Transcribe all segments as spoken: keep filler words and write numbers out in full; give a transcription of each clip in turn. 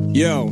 Yo,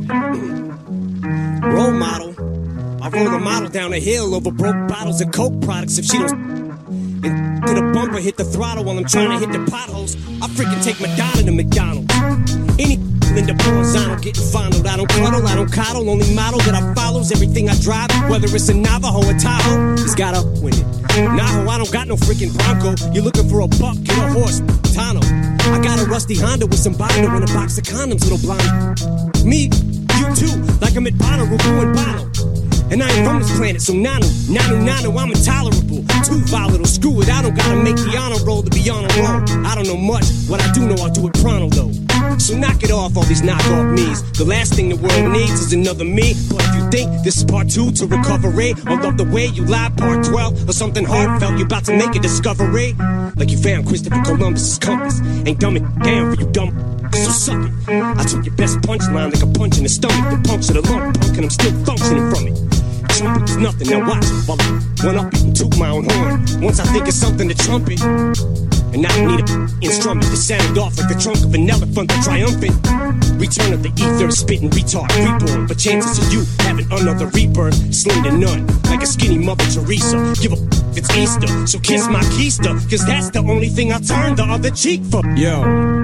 role model. I roll a model down a hill over broke bottles of Coke products. If she don't and to the bumper, hit the throttle while I'm trying to hit the potholes, I freaking take Madonna to McDonald's. Any in the horizontal getting fondled. I don't cuddle, I don't coddle. Only model that I follows everything I drive, whether it's a Navajo or Tahoe, it's gotta win it. Naho, I don't got no freaking Bronco. You're looking for a buck, get a horse, Tano. I got a rusty Honda with some binder and a box of condoms, little blind. Me, you too, like I'm at Bonnaroo and Bono. And I ain't from this planet, so nanu, nanu, nanu, I'm intolerable. Too volatile, screw it, I don't gotta make the honor roll to be on a roll. I don't know much, what I do know I'll do it pronto though. So knock it off, all these knockoff me's. The last thing the world needs is another me. But if you think this is part two to recovery, or love the way you lie, part twelve, or something heartfelt, you about to make a discovery. Like you found Christopher Columbus's compass. Ain't dumb it down for you dumb, so suck it. I took your best punchline like a punch in the stomach. The puncture the lung, punk, and I'm still functioning from it. Trumpet is nothing, now watch while I one up and toot my own horn. Once I think it's something to trumpet, and I don't need an instrument to sound off like the trunk of an elephant, the triumphant return of the ether, spitting retard, reborn. But chances of you having another rebirth, slim to none, like a skinny Mother Teresa. Give a f- it's Easter, so kiss my keister, cause that's the only thing I turn the other cheek for. Yo,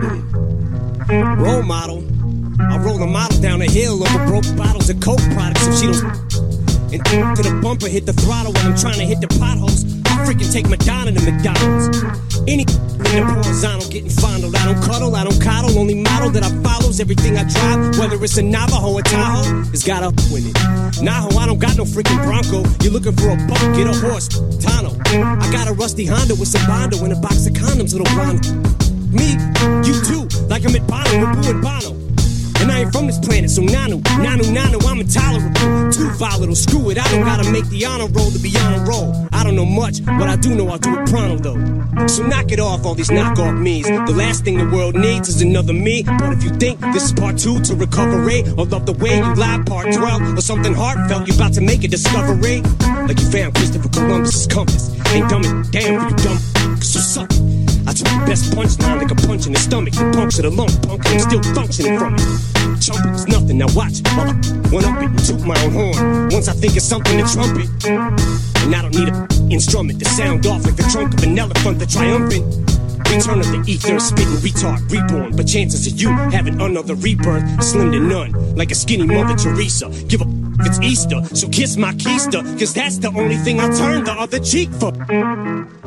role model. I roll a model down a hill over broke bottles of Coke products. If she don't and to the bumper, hit the throttle while I'm trying to hit the potholes, I freaking take Madonna to McDonald's. Any in the horizontal getting fondled. I don't cuddle, I don't coddle. Only model that I follows everything I drive, whether it's a Navajo or Tahoe, has got up with it. Naho, I don't got no freaking Bronco. You're looking for a buck, get a horse, Tano. I got a rusty Honda with some Bondo and a box of condoms, little blonde. Me, you too, like I'm at Bono, Boo and Bono. And I ain't from this planet, so nanu, nanu, nanu, I'm intolerable. Too volatile, screw it, I don't gotta make the honor roll to be on a roll. I don't know much, but I do know I'll do it pronto though. So knock it off, all these knockoff me's. The last thing the world needs is another me. But if you think this is part two to recovery, or love the way you lie, part twelve, or something heartfelt, you about to make a discovery. Like you found Christopher Columbus's compass. Ain't dumb it, damn for you dumb, so suck it. I took the best punchline like a punch in the stomach. You puncture the lung, punk, and I'm still functioning from it. Trumpet is nothing, now watch while I one up it and toot my own horn. Once I think it's something to trumpet, and I don't need an instrument to sound off like the trunk of an elephant, the triumphant return of the ether, spitting retard, reborn. But chances of you having another rebirth, slim to none, like a skinny Mother Teresa. Give a f- it's Easter, so kiss my keister, cause that's the only thing I turn the other cheek for.